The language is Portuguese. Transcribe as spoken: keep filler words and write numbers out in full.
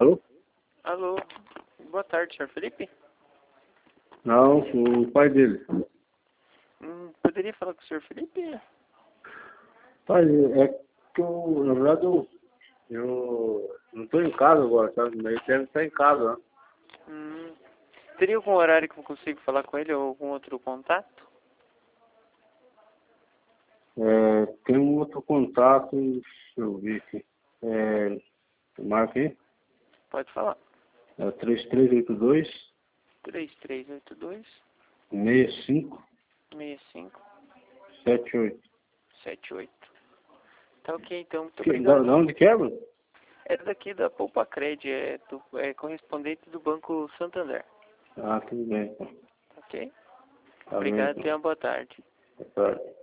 Alô? Alô, boa tarde, senhor Felipe? Não, o pai dele. Hum, poderia falar com o senhor Felipe? Pai, é que eu, na verdade, eu, eu não estou em casa agora, sabe? Mas ele deve estar em casa, né? Hum, teria algum horário que eu consigo falar com ele ou algum outro contato? É, tem um outro contato, deixa eu ver aqui. É, marca aí. Pode falar. É três três oito dois, três três oito dois, seis cinco seis cinco sete oito. sete oito. Tá ok, então, muito Que, da, obrigado. da onde que é, mano? É daqui da Poupa Cred, é, do, é correspondente do Banco Santander. Ah, tudo bem, então. Ok? Tá bem, Obrigado, então. tenha uma boa tarde. Boa tarde.